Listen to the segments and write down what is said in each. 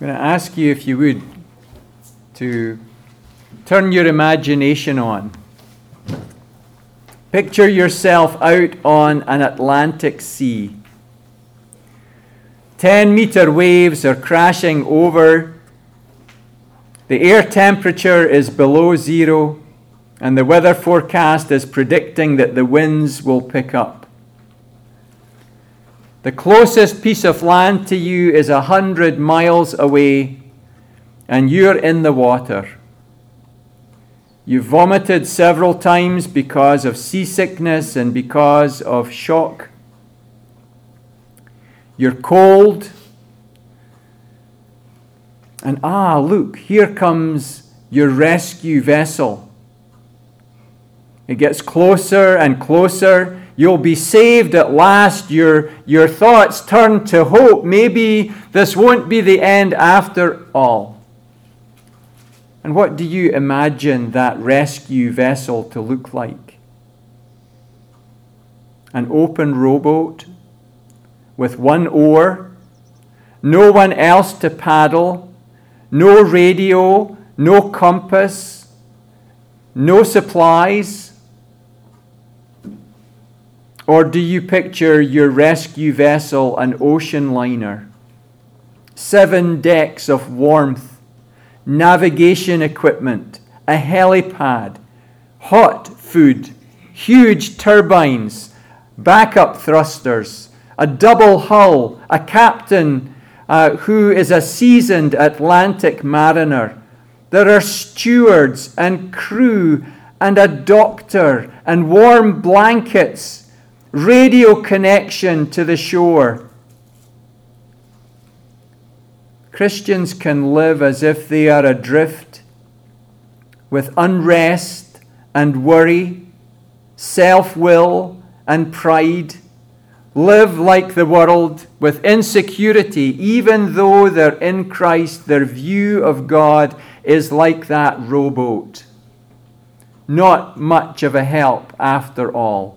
I'm going to ask you, if you would, to turn your imagination on. Picture yourself out on an Atlantic Sea. 10-meter waves are crashing over. The air temperature is below zero, and the weather forecast is predicting that the winds will pick up. The closest piece of land to you is 100 miles away, and you're in the water. You've vomited several times because of seasickness and because of shock. You're cold. And look, here comes your rescue vessel. It gets closer and closer. You'll be saved at last. Your thoughts turn to hope. Maybe this won't be the end after all. And what do you imagine that rescue vessel to look like? An open rowboat with one oar, no one else to paddle, no radio, no compass, no supplies? Or do you picture your rescue vessel an ocean liner? 7 decks of warmth, navigation equipment, a helipad, hot food, huge turbines, backup thrusters, a double hull, a captain who is a seasoned Atlantic mariner. There are stewards and crew and a doctor and warm blankets, radio connection to the shore. Christians can live as if they are adrift, with unrest and worry, self-will and pride. Live like the world with insecurity, even though they're in Christ. Their view of God is like that rowboat. Not much of a help after all.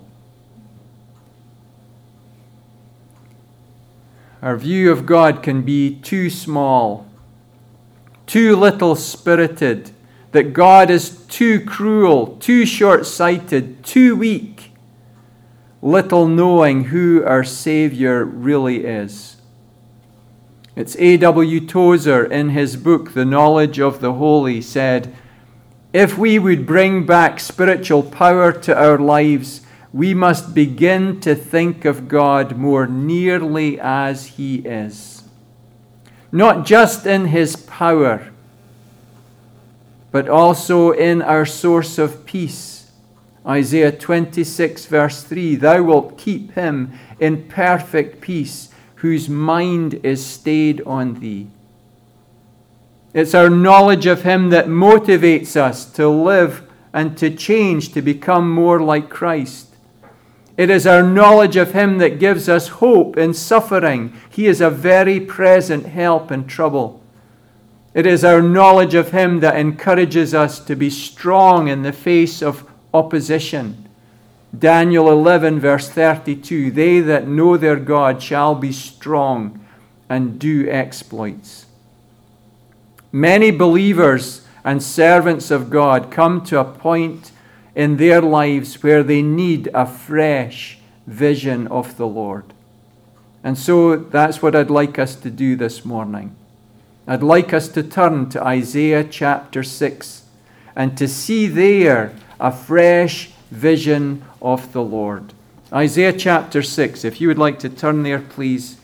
Our view of God can be too small, too little spirited, that God is too cruel, too short-sighted, too weak, little knowing who our Savior really is. It's A.W. Tozer in his book, The Knowledge of the Holy, said, "If we would bring back spiritual power to our lives, we must begin to think of God more nearly as He is. Not just in His power, but also in our source of peace. Isaiah 26 verse 3, "Thou wilt keep him in perfect peace, whose mind is stayed on Thee." It's our knowledge of Him that motivates us to live and to change, to become more like Christ. It is our knowledge of Him that gives us hope in suffering. He is a very present help in trouble. It is our knowledge of Him that encourages us to be strong in the face of opposition. Daniel 11 verse 32, "They that know their God shall be strong and do exploits." Many believers and servants of God come to a point in their lives where they need a fresh vision of the Lord. And so that's what I'd like us to do this morning. I'd like us to turn to Isaiah chapter 6 and to see there a fresh vision of the Lord. Isaiah chapter 6, if you would like to turn there, please.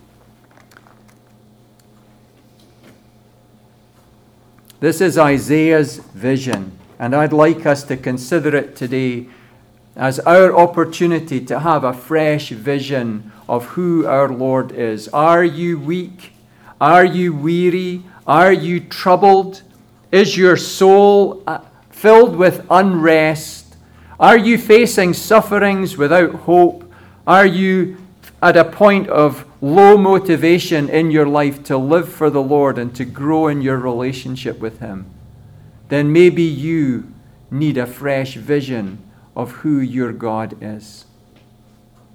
This is Isaiah's vision. And I'd like us to consider it today as our opportunity to have a fresh vision of who our Lord is. Are you weak? Are you weary? Are you troubled? Is your soul filled with unrest? Are you facing sufferings without hope? Are you at a point of low motivation in your life to live for the Lord and to grow in your relationship with Him? Then maybe you need a fresh vision of who your God is.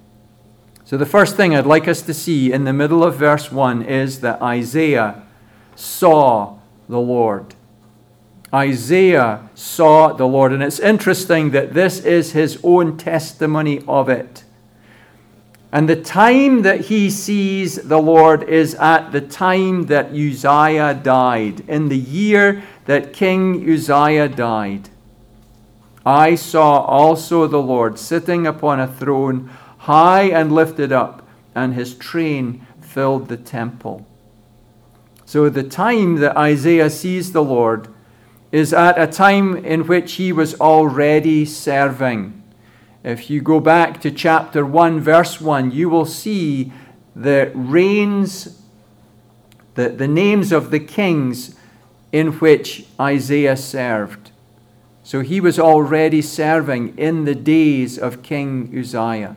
So the first thing I'd like us to see in the middle of verse 1 is that Isaiah saw the Lord. Isaiah saw the Lord. And it's interesting that this is his own testimony of it. And the time that he sees the Lord is at the time that Uzziah died, in the year that King Uzziah died. I saw also the Lord sitting upon a throne, high and lifted up, and his train filled the temple. So the time that Isaiah sees the Lord is at a time in which he was already serving. If you go back to chapter 1, verse 1, you will see the reigns, the names of the kings in which Isaiah served. So he was already serving in the days of King Uzziah.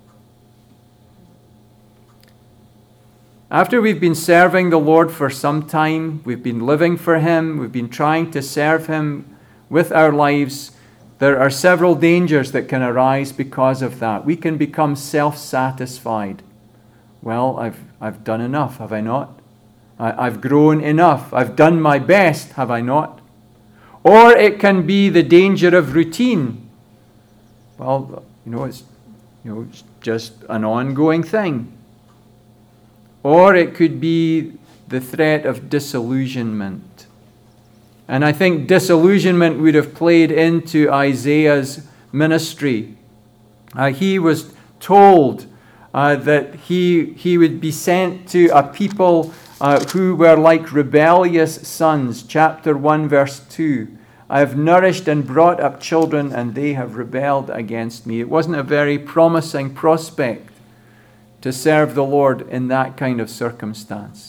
After we've been serving the Lord for some time, we've been living for him, we've been trying to serve him with our lives, there are several dangers that can arise because of that. We can become self-satisfied. Well, I've done enough, have I not? I've grown enough. I've done my best, have I not? Or it can be the danger of routine. Well, it's just an ongoing thing. Or it could be the threat of disillusionment. And I think disillusionment would have played into Isaiah's ministry. He was told that he would be sent to a people who were like rebellious sons. Chapter 1, verse 2. I have nourished and brought up children, and they have rebelled against me. It wasn't a very promising prospect to serve the Lord in that kind of circumstance.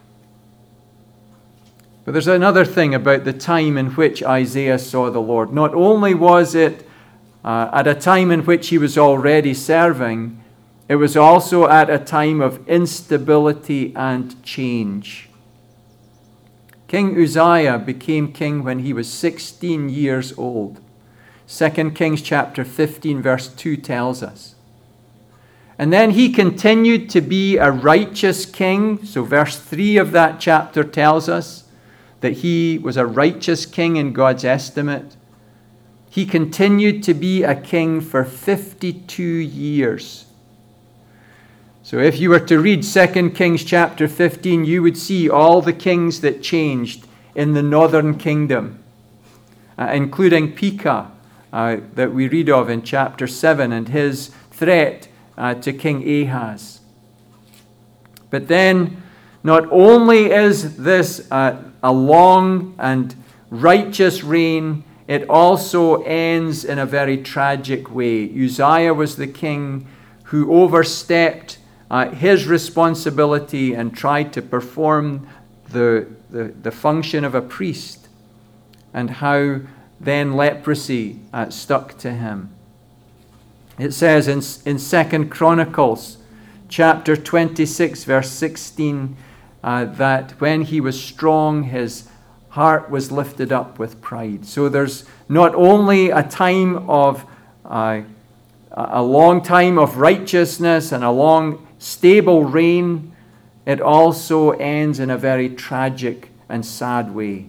But there's another thing about the time in which Isaiah saw the Lord. Not only was it at a time in which he was already serving, it was also at a time of instability and change. King Uzziah became king when he was 16 years old. 2 Kings chapter 15 verse 2 tells us. And then he continued to be a righteous king. So verse 3 of that chapter tells us that he was a righteous king in God's estimate. He continued to be a king for 52 years. So if you were to read 2 Kings chapter 15, you would see all the kings that changed in the northern kingdom, including Pekah that we read of in chapter 7 and his threat to King Ahaz. But then, not only is this a long and righteous reign, it also ends in a very tragic way. Uzziah was the king who overstepped his responsibility and tried to perform the function of a priest, and how then leprosy stuck to him. It says in 2 Chronicles chapter 26 verse 16 that when he was strong, his heart was lifted up with pride. So there's not only a time of a long time of righteousness and a long stable reign, it also ends in a very tragic and sad way.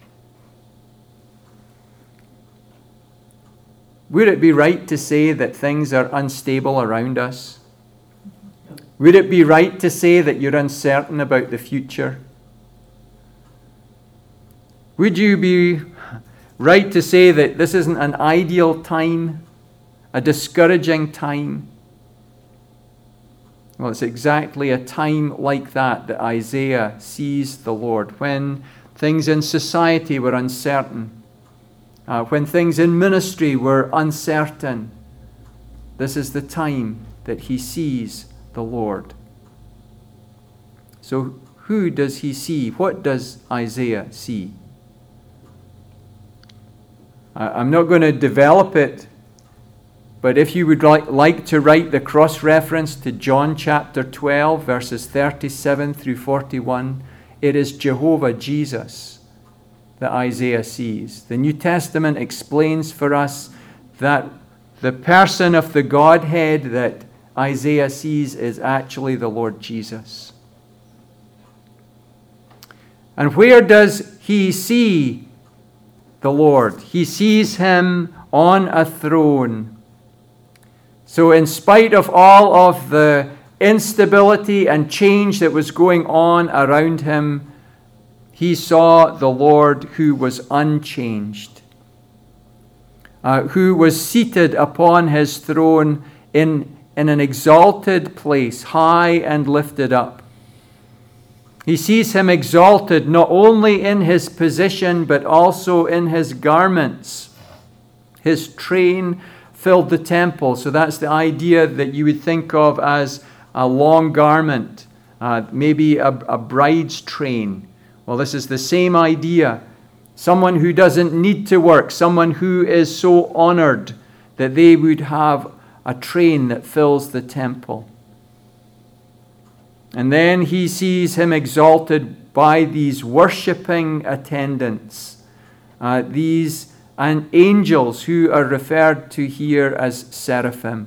Would it be right to say that things are unstable around us? Would it be right to say that you're uncertain about the future? Would you be right to say that this isn't an ideal time, a discouraging time? Well, it's exactly a time like that that Isaiah sees the Lord, when things in society were uncertain, when things in ministry were uncertain. This is the time that he sees the Lord. So who does he see? What does Isaiah see? I'm not going to develop it, but if you would like to write the cross-reference to John chapter 12, verses 37 through 41, it is Jehovah Jesus that Isaiah sees. The New Testament explains for us that the person of the Godhead that Isaiah sees is actually the Lord Jesus. And where does he see the Lord? He sees him on a throne. So in spite of all of the instability and change that was going on around him, he saw the Lord who was unchanged, who was seated upon his throne in an exalted place, high and lifted up. He sees him exalted not only in his position, but also in his garments. His train filled the temple. So that's the idea that you would think of as a long garment, maybe a bride's train. Well, this is the same idea. Someone who doesn't need to work, someone who is so honored that they would have a train that fills the temple. And then he sees him exalted by these worshipping attendants, these angels who are referred to here as seraphim.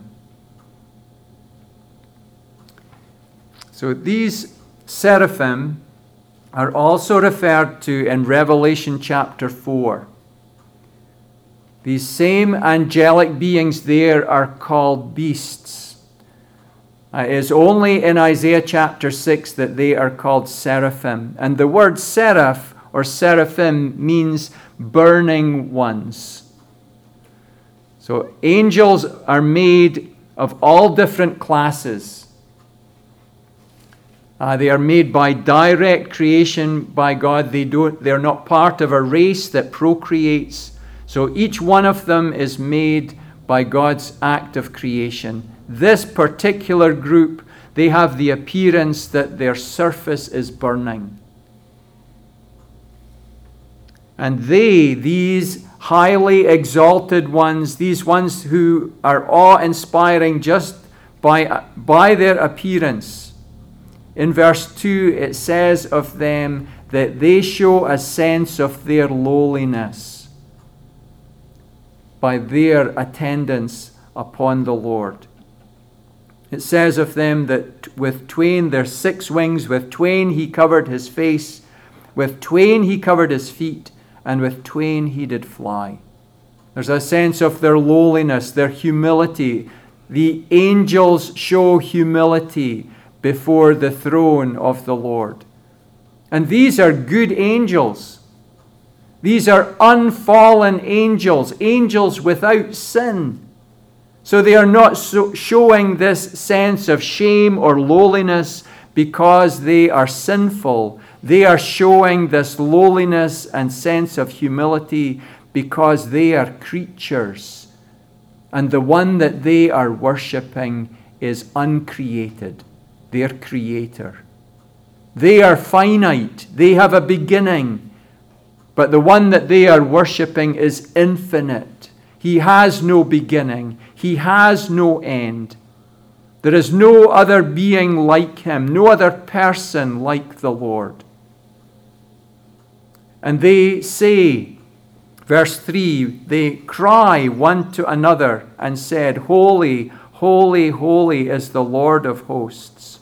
So these seraphim are also referred to in Revelation chapter 4. These same angelic beings there are called beasts. It is only in Isaiah chapter 6 that they are called seraphim. And the word seraph or seraphim means burning ones. So angels are made of all different classes. They are made by direct creation by God. They're not part of a race that procreates. So each one of them is made by God's act of creation. This particular group, they have the appearance that their surface is burning. And these highly exalted ones, these ones who are awe-inspiring just by their appearance, in verse 2 it says of them that they show a sense of their lowliness by their attendance upon the Lord. It says of them that with twain, their 6 wings, with twain he covered his face, with twain he covered his feet, and with twain he did fly. There's a sense of their lowliness, their humility. The angels show humility before the throne of the Lord. And these are good angels. These are unfallen angels, angels without sin. So they are not showing this sense of shame or lowliness because they are sinful. They are showing this lowliness and sense of humility because they are creatures. And the one that they are worshipping is uncreated, their creator. They are finite. They have a beginning. But the one that they are worshipping is infinite. He has no beginning. He has no end. There is no other being like him, no other person like the Lord. And they say, verse 3, they cry one to another and said, "Holy, holy, holy is the Lord of hosts."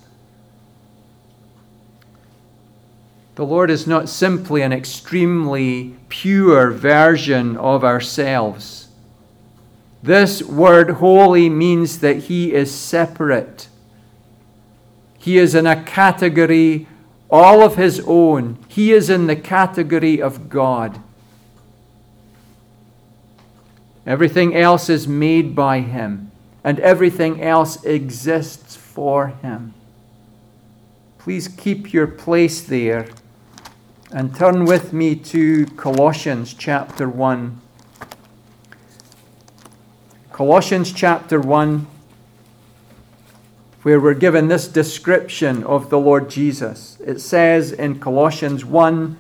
The Lord is not simply an extremely pure version of ourselves. This word holy means that he is separate. He is in a category all of his own. He is in the category of God. Everything else is made by him, and everything else exists for him. Please keep your place there and turn with me to Colossians chapter 1. Colossians chapter 1, where we're given this description of the Lord Jesus. It says in Colossians 1,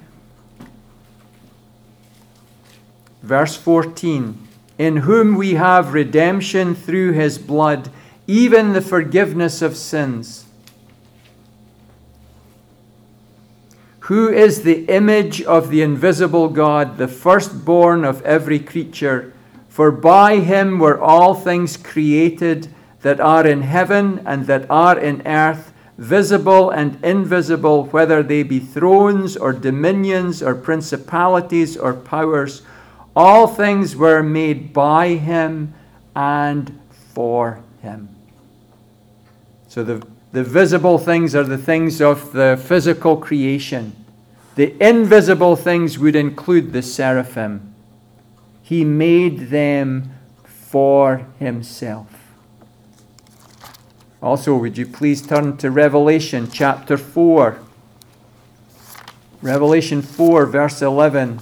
verse 14, "In whom we have redemption through his blood, even the forgiveness of sins, who is the image of the invisible God, the firstborn of every creature. For by him were all things created that are in heaven and that are in earth, visible and invisible, whether they be thrones or dominions or principalities or powers. All things were made by him and for him. So the visible things are the things of the physical creation. The invisible things would include the seraphim. He made them for himself. Also, would you please turn to Revelation chapter 4. Revelation 4, verse 11.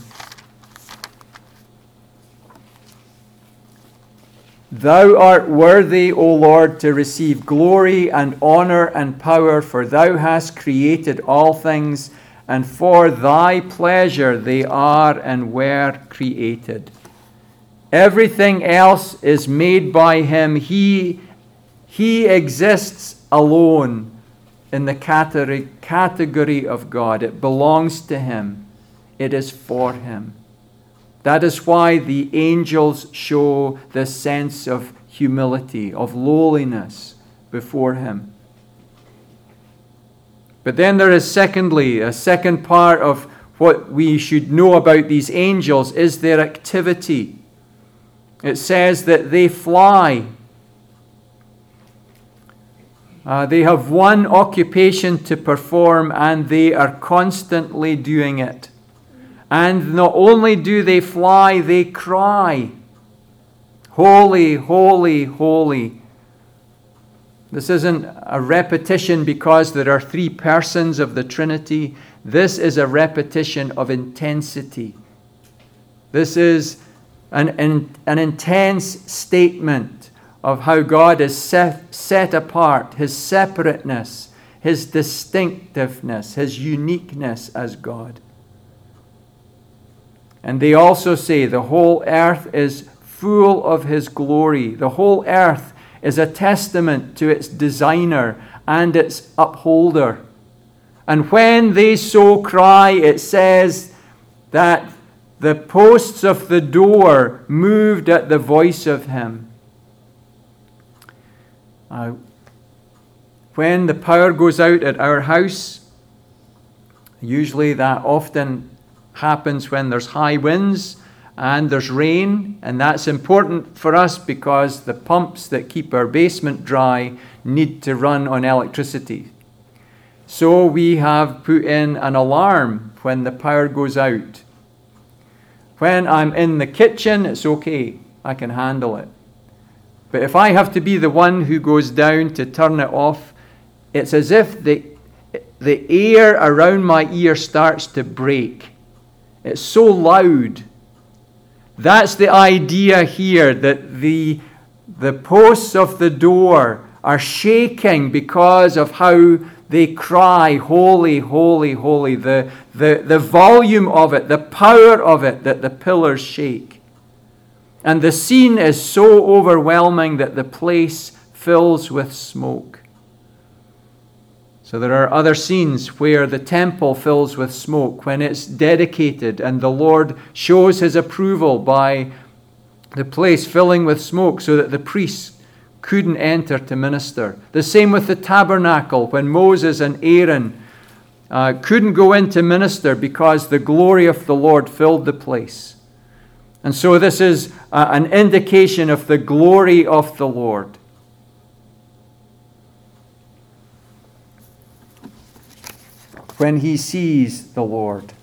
Thou art worthy, O Lord, to receive glory and honor and power, for thou hast created all things, and for thy pleasure they are and were created. Everything else is made by him. He exists alone in the category of God. It belongs to him. It is for him. That is why the angels show this sense of humility, of lowliness before him. But then there is secondly, a second part of what we should know about these angels is their activity. It says that they fly. They have one occupation to perform, and they are constantly doing it. And not only do they fly, they cry, "Holy, holy, holy." This isn't a repetition because there are three persons of the Trinity. This is a repetition of intensity. This is an intense statement of how God is set apart, his separateness, his distinctiveness, his uniqueness as God. And they also say the whole earth is full of his glory. The whole earth is a testament to its designer and its upholder. And when they so cry, it says that the posts of the door moved at the voice of him. When the power goes out at our house, usually that often happens when there's high winds and there's rain, and that's important for us because the pumps that keep our basement dry need to run on electricity. So we have put in an alarm when the power goes out. When I'm in the kitchen, it's okay. I can handle it. But if I have to be the one who goes down to turn it off, it's as if the air around my ear starts to break. It's so loud. That's the idea here, that the posts of the door are shaking because of how they cry, "Holy, holy, holy." The volume of it, the power of it, that the pillars shake. And the scene is so overwhelming that the place fills with smoke. So there are other scenes where the temple fills with smoke when it's dedicated and the Lord shows his approval by the place filling with smoke so that the priests couldn't enter to minister. The same with the tabernacle when Moses and Aaron couldn't go in to minister because the glory of the Lord filled the place. And so this is an indication of the glory of the Lord. When he sees the Lord.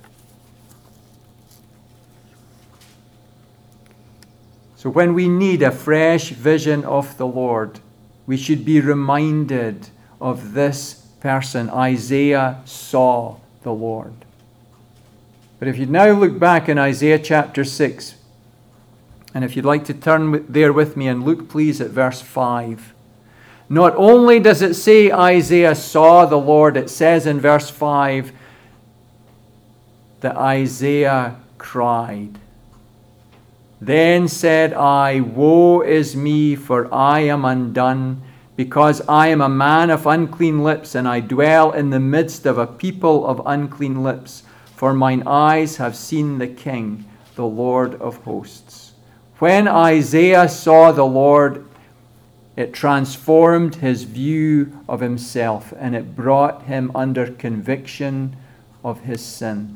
So when we need a fresh vision of the Lord, we should be reminded of this person. Isaiah saw the Lord. But if you now look back in Isaiah chapter 6, and if you'd like to turn there with me and look please at verse 5. Not only does it say Isaiah saw the Lord, it says in verse 5 that Isaiah cried. Then said I, woe is me, for I am undone, because I am a man of unclean lips, and I dwell in the midst of a people of unclean lips. For mine eyes have seen the King, the Lord of hosts. When Isaiah saw the Lord, It transformed his view of himself, and it brought him under conviction of his sin.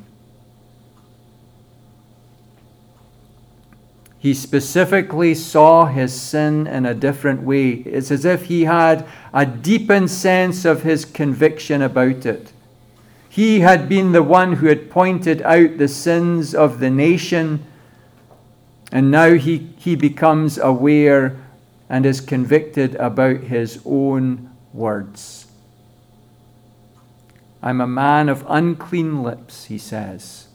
He specifically saw his sin in a different way. It's as if he had a deepened sense of his conviction about it. He had been the one who had pointed out the sins of the nation, and now he becomes aware and is convicted about his own words. I'm a man of unclean lips, he says.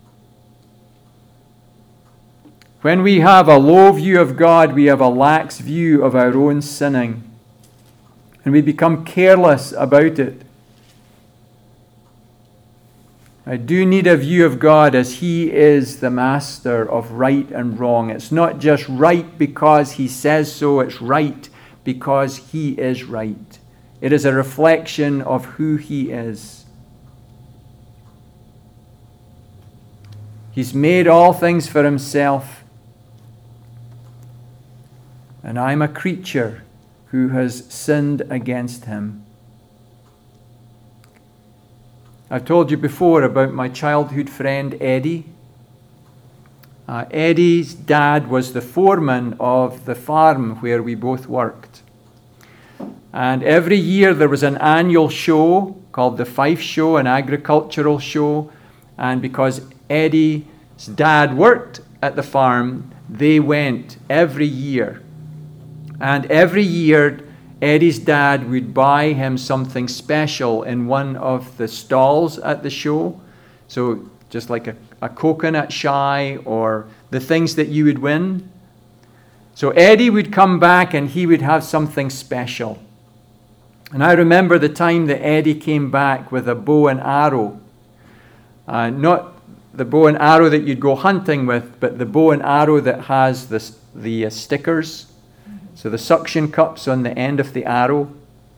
When we have a low view of God, we have a lax view of our own sinning, and we become careless about it. I do need a view of God as He is the master of right and wrong. It's not just right because He says so, it's right because He is right. It is a reflection of who He is. He's made all things for Himself. And I'm a creature who has sinned against Him. I've told you before about my childhood friend Eddie. Eddie's dad was the foreman of the farm where we both worked. And every year there was an annual show called the Fife Show, an agricultural show. And because Eddie's dad worked at the farm, they went every year. And every year, Eddie's dad would buy him something special in one of the stalls at the show. So just like a coconut shy or the things that you would win. So Eddie would come back and he would have something special. And I remember the time that Eddie came back with a bow and arrow. Not the bow and arrow that you'd go hunting with, but the bow and arrow that has the stickers. So the suction cups on the end of the arrow.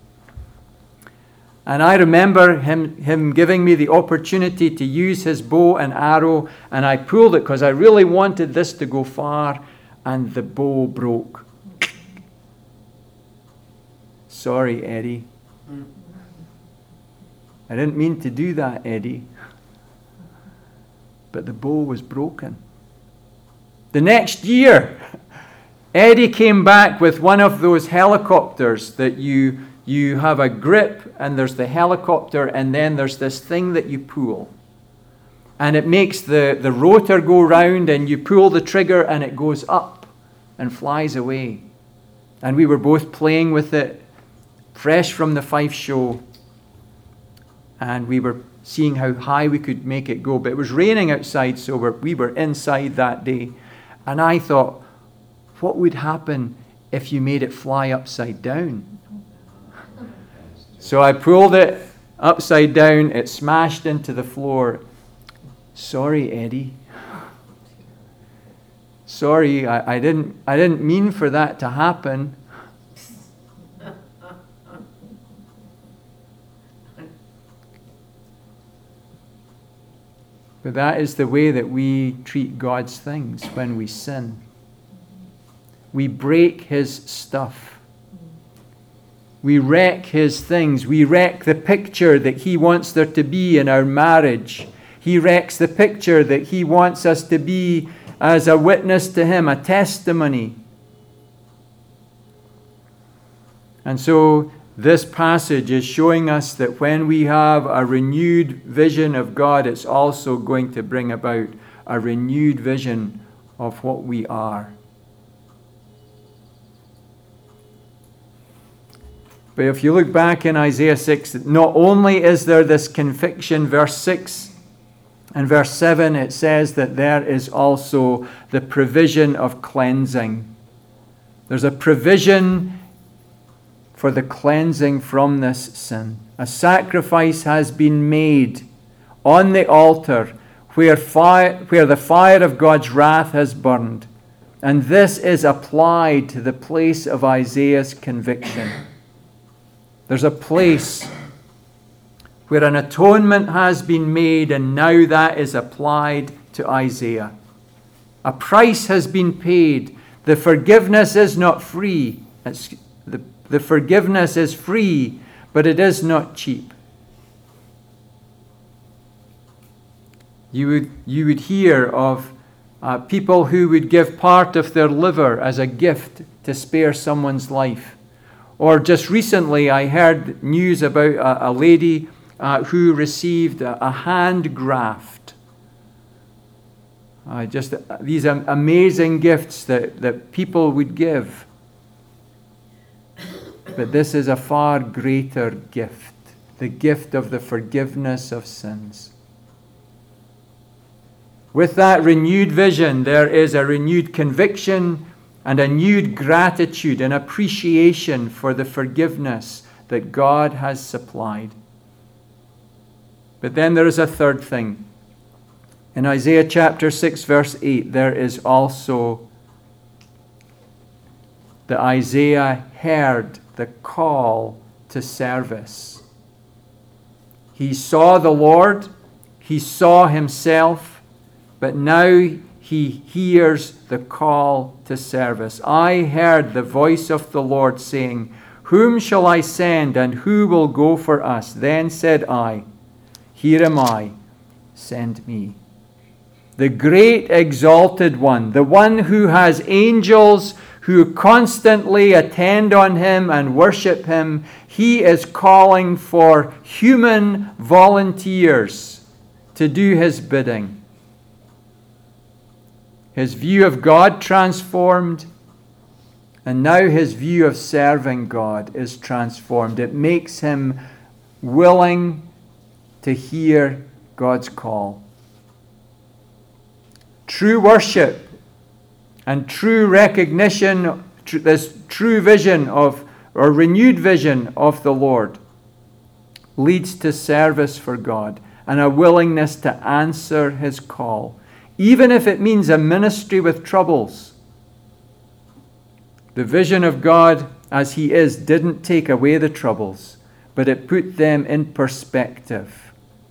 And I remember him giving me the opportunity to use his bow and arrow, and I pulled it because I really wanted this to go far, and the bow broke. Sorry, Eddie. I didn't mean to do that, Eddie. But the bow was broken. The next year, Eddie came back with one of those helicopters that you have a grip and there's the helicopter and then there's this thing that you pull. And it makes the rotor go round and you pull the trigger and it goes up and flies away. And we were both playing with it, fresh from the Fife Show. And we were seeing how high we could make it go. But it was raining outside, so we were inside that day. And I thought, what would happen if you made it fly upside down? So I pulled it upside down. It smashed into the floor. Sorry, Eddie. Sorry, I didn't mean for that to happen. But that is the way that we treat God's things when we sin. We break His stuff. We wreck His things. We wreck the picture that He wants there to be in our marriage. He wrecks the picture that He wants us to be as a witness to Him, a testimony. And so this passage is showing us that when we have a renewed vision of God, it's also going to bring about a renewed vision of what we are. But if you look back in Isaiah 6, not only is there this conviction, verse 6 and verse 7, it says that there is also the provision of cleansing. There's a provision for the cleansing from this sin. A sacrifice has been made on the altar where the fire of God's wrath has burned. And this is applied to the place of Isaiah's conviction. There's a place where an atonement has been made, and now that is applied to Isaiah. A price has been paid. The forgiveness is not free. The The forgiveness is free, but it is not cheap. You would hear of people who would give part of their liver as a gift to spare someone's life. Or just recently, I heard news about a lady who received a hand graft. Just these amazing gifts that people would give. But this is a far greater gift, the gift of the forgiveness of sins. With that renewed vision, there is a renewed conviction and a new gratitude and appreciation for the forgiveness that God has supplied. But then there is a third thing. In Isaiah chapter 6, verse 8, there is also that Isaiah heard the call to service. He saw the Lord, he saw himself, but now he hears the call to service. I heard the voice of the Lord saying, "Whom shall I send, and who will go for us?" Then said I, "Here am I, send me." The great exalted one, the one who has angels who constantly attend on him and worship him, he is calling for human volunteers to do his bidding. His view of God transformed, and now his view of serving God is transformed. It makes him willing to hear God's call. True worship and true recognition, this true vision of, or renewed vision of the Lord, leads to service for God and a willingness to answer his call, even if it means a ministry with troubles. The vision of God as he is didn't take away the troubles, but it put them in perspective.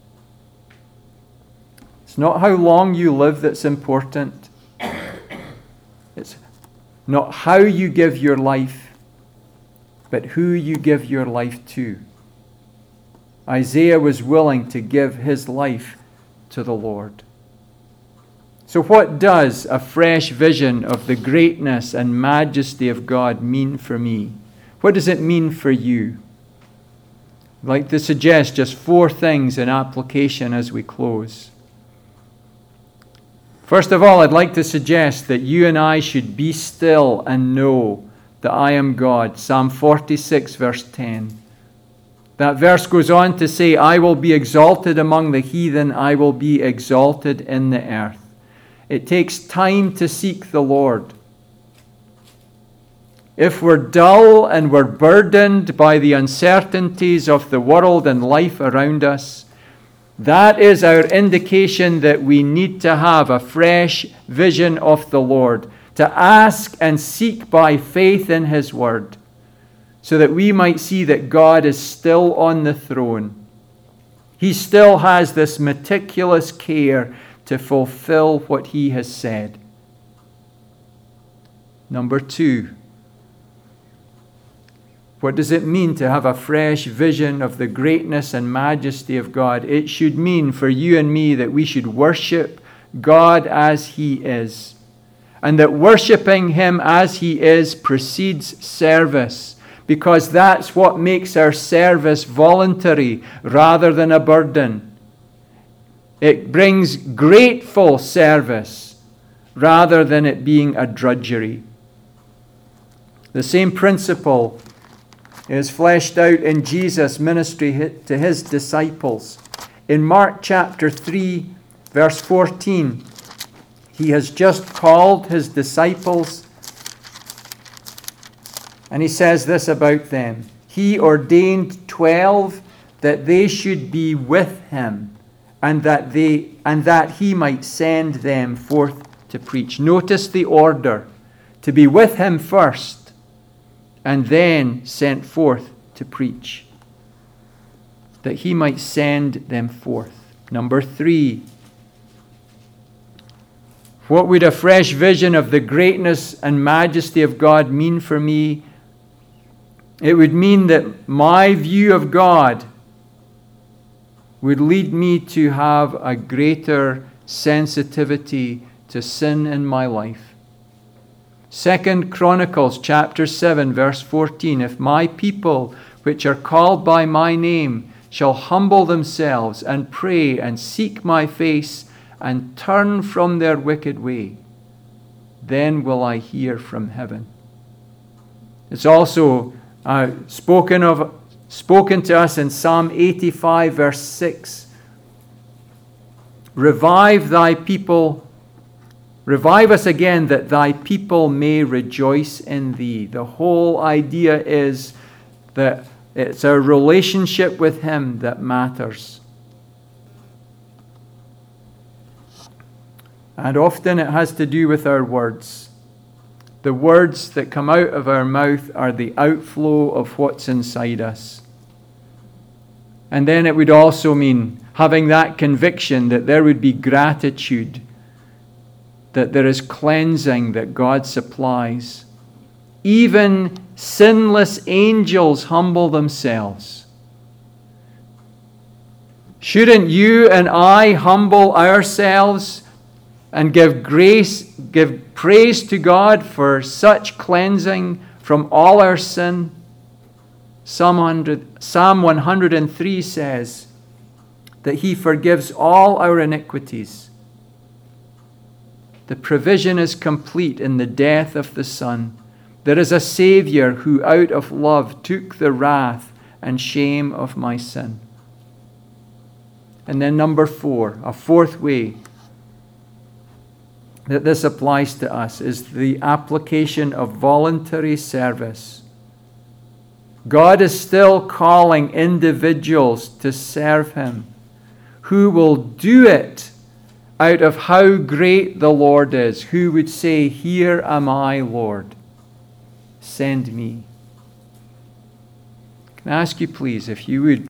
It's not how long you live that's important. It's not how you give your life, but who you give your life to. Isaiah was willing to give his life to the Lord. So what does a fresh vision of the greatness and majesty of God mean for me? What does it mean for you? I'd like to suggest just 4 things in application as we close. First of all, I'd like to suggest that you and I should be still and know that I am God. Psalm 46, verse 10. That verse goes on to say, "I will be exalted among the heathen, I will be exalted in the earth." It takes time to seek the Lord. If we're dull and we're burdened by the uncertainties of the world and life around us, that is our indication that we need to have a fresh vision of the Lord, to ask and seek by faith in his word, so that we might see that God is still on the throne. He still has this meticulous care to fulfill what he has said. Number 2, what does it mean to have a fresh vision of the greatness and majesty of God? It should mean for you and me that we should worship God as he is, and that worshiping him as he is precedes service, because that's what makes our service voluntary rather than a burden. It brings grateful service rather than it being a drudgery. The same principle is fleshed out in Jesus' ministry to his disciples. In Mark chapter 3, verse 14, he has just called his disciples, and he says this about them. He ordained 12 that they should be with him, and that he might send them forth to preach. Notice the order: to be with him first, and then sent forth to preach, that he might send them forth. Number 3, what would a fresh vision of the greatness and majesty of God mean for me? It would mean that my view of God would lead me to have a greater sensitivity to sin in my life. 2 Chronicles chapter 7 verse 14, if my people which are called by my name shall humble themselves and pray and seek my face and turn from their wicked way, then will I hear from heaven. It's also spoken to us in Psalm 85 verse 6. Revive thy people, revive us again that thy people may rejoice in thee. The whole idea is that it's our relationship with him that matters. And often it has to do with our words. The words that come out of our mouth are the outflow of what's inside us. And then it would also mean having that conviction that there would be gratitude, that there is cleansing that God supplies. Even sinless angels humble themselves. Shouldn't you and I humble ourselves and give praise to God for such cleansing from all our sin? Psalm 103 says that he forgives all our iniquities. The provision is complete in the death of the Son. There is a Savior who out of love took the wrath and shame of my sin. And then number 4, a fourth way that this applies to us is the application of voluntary service. God is still calling individuals to serve him who will do it out of how great the Lord is, who would say, "Here am I, Lord, send me." Can I ask you please, if you would